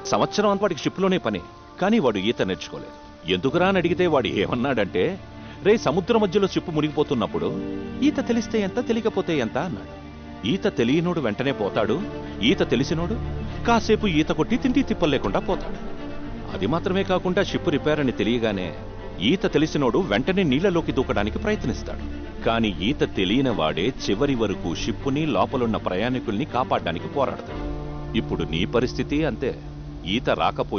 సంవత్సరం అంతా వాడికి షిప్లోనే పని, కానీ వాడు ఈత నేర్చుకోలేదు. ఎందుకురా అని అడిగితే వాడు ఏమన్నాడంటే, రే సముద్ర మధ్యలో షిప్పు మునిగిపోతున్నప్పుడు ఈత తెలిస్తే ఎంత తెలియకపోతే ఎంత అన్నాడు. ఈత తెలియనోడు వెంటనే పోతాడు, ఈత తెలిసినోడు కాసేపు ఈత కొట్టి తిండి తిప్పలు లేకుండా పోతాడు. అది మాత్రమే కాకుండా షిప్ రిపేర్ అని తెలియగానే ఈత తెలిసినోడు వెంటనే నీళ్లలోకి దూకడానికి ప్రయత్నిస్తాడు. కాని ఈత తెలియని వాడే చివరి వరకు షిప్పుని లోపలున్న ప్రయాణికుల్ని కాపాడడానికి పోరాడతాడు. ఇప్పుడు నీ పరిస్థితి అంతే. ఈత రాకపోయి